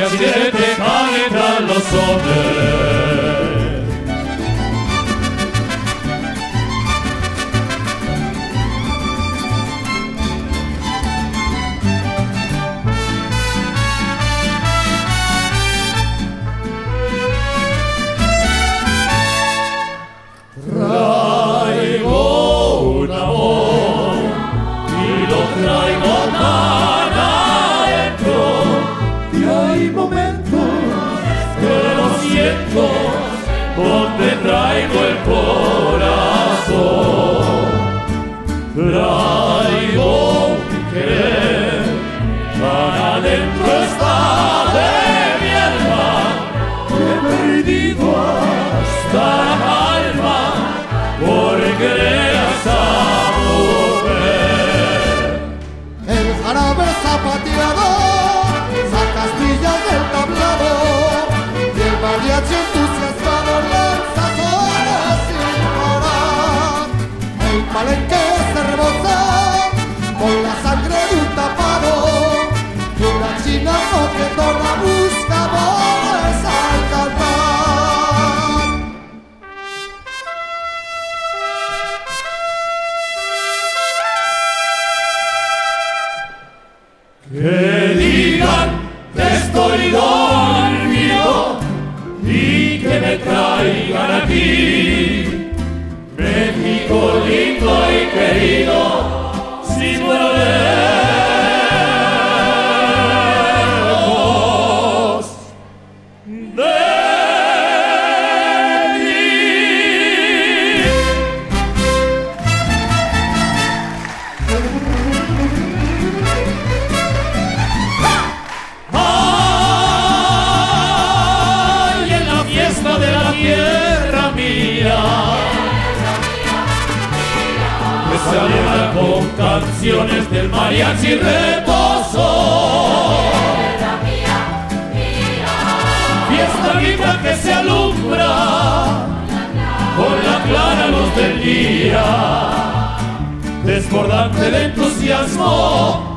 y de Teján entran los sones. Traigo un amor y lo traigo tan adentro, y hay momentos que lo siento donde traigo el corazón. Traigo un querer tan adentro está de mi alma, que he perdido hasta la alma por querer a esa mujer. El jarabe zapateado, sacastillas del tablado, y el mariachi entusiasmado lanza sones sin parar. El palenque se rebosa con la sangre de un tapado, y una china coquetona busca amores al cantar. Que digan que estoy dormido y que me traigan aquí, México lindo y querido, sin lejos de tierra mía, que se alegra con canciones del mariachi reboso. Fiesta linda que se alumbra con la clara luz del día, desbordante de entusiasmo